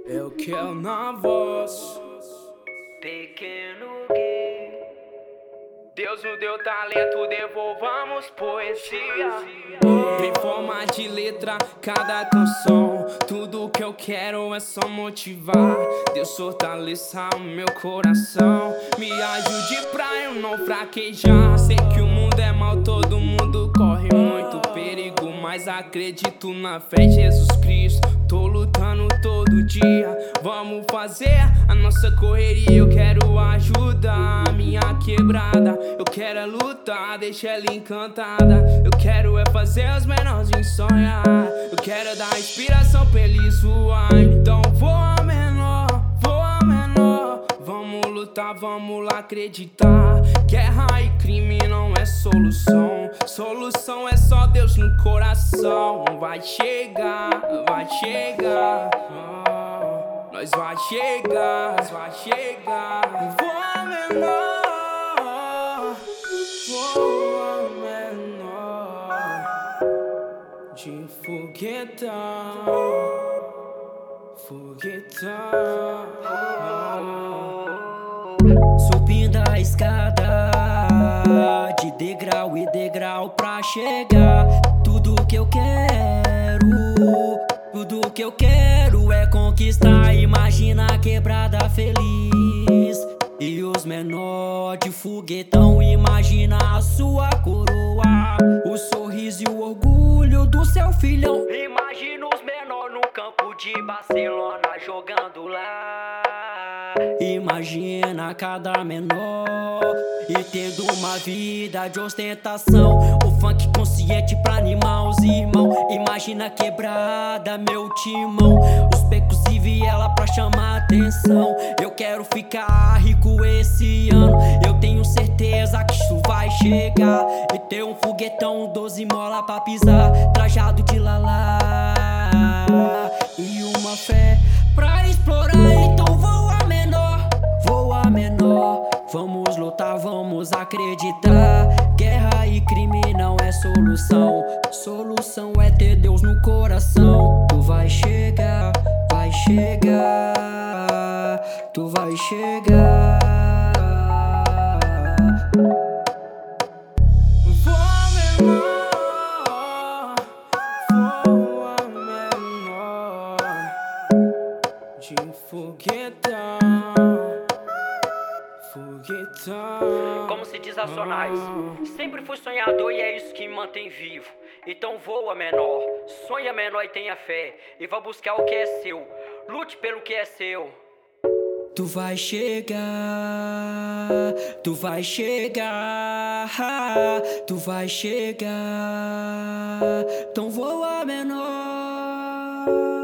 Eu quero na voz. Pequeno Gui. Deus nos deu talento, devolvamos poesia. Em forma de letra, cada canção. Tudo que eu quero é só motivar. Deus fortaleça o meu coração. Me ajude pra eu não fraquejar. Sei que o mundo é mal, todo mundo corre muito perigo, mas acredito na fé de Jesus Cristo. Tô lutando todo dia, vamos fazer a nossa correria. Eu quero ajudar a minha quebrada. Eu quero é lutar, deixar ela encantada. Eu quero é fazer os menorzinhos sonhar. Eu quero é dar inspiração pra eles voar. Então voa menor, voa menor. Vamos lutar, vamos lá acreditar. Guerra e crime não é solução. Solução é só Deus no coração. Vai chegar, vai chegar. Nós vai chegar, nós vai chegar. Voa menor, voa menor. De foguetão, foguetão. Subindo a escada, de degrau e degrau pra chegar. Tudo que eu quero, tudo que eu quero é conquistar. Imagina a quebrada feliz e os menor de foguetão. Imagina a sua coroa, o sorriso e o orgulho do seu filhão. Imagina os menor no campo de Barcelona jogando lá. Imagina cada menor e tendo uma vida de ostentação. O funk consciente pra animar os irmãos. Imagina a quebrada, meu timão. Os becos e viela pra chamar atenção. Eu quero ficar rico esse ano. Eu tenho certeza que isso vai chegar. E ter um foguetão, 12 mola pra pisar, trajado de lalá e uma fé pra explorar. Então voa menor, voa menor. Vamos lutar, vamos acreditar. Guerra e crime não é solução. Solução é ter Deus no coração. Tu vai chegar, vai chegar. Tu vai chegar. Voa menor, voa menor. De foguetão, foguetão. Como se diz Racionais, sempre fui sonhador e é isso que me mantém vivo. Então voa menor, sonha menor e tenha fé. E vá buscar o que é seu, lute pelo que é seu. Tu vai chegar, tu vai chegar, tu vai chegar. Então voa menor.